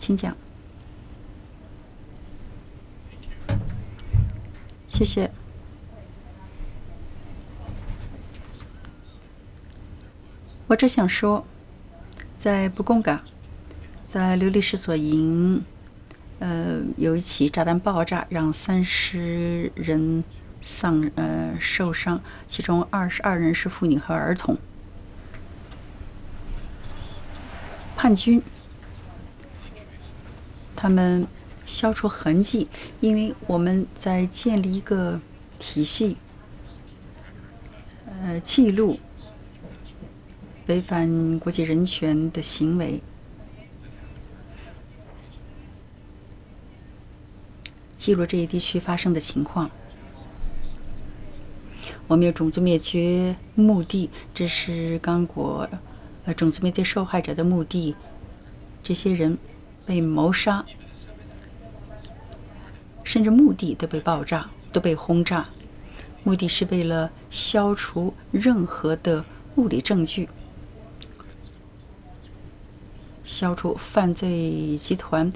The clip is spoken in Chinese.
请讲。谢谢。我只想说，在布贡港，在流离失所营，有一起炸弹爆炸，让30人受伤，其中22人是妇女和儿童。叛军，他们消除痕迹，因为我们在建立一个体系，记录违反国际人权的行为，记录这一地区发生的情况。我们有种族灭绝墓地，这是刚果种族灭绝受害者的墓地，这些人被谋杀，甚至墓地都被爆炸，都被轰炸。目的是为了消除任何的物理证据，消除犯罪集团